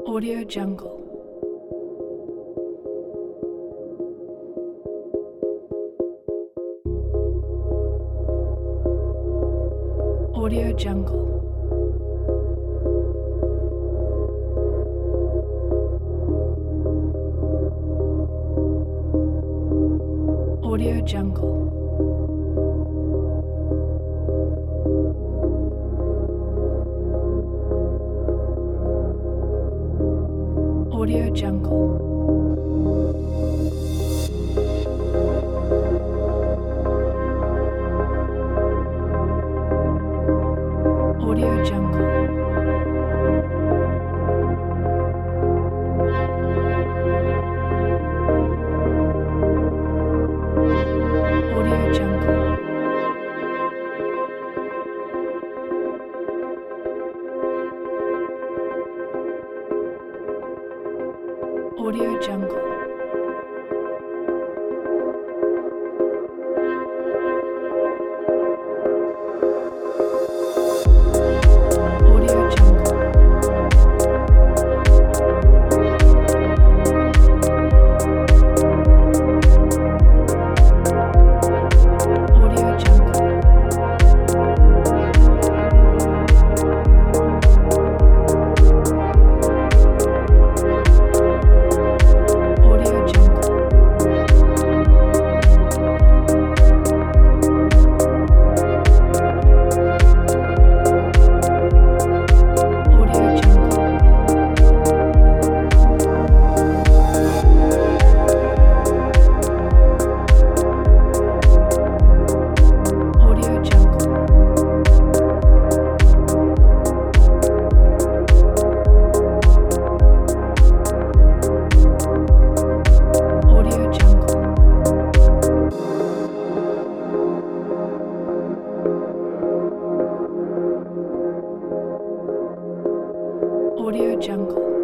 Audio Jungle. Audio Jungle. Audio Jungle. Audio Jungle. Audio Jungle. Audio Jungle. Audio Jungle. Audio Jungle. Audio Jungle. Audio Jungle. Audio Jungle. Audio Jungle. Audio Jungle. Audio Jungle.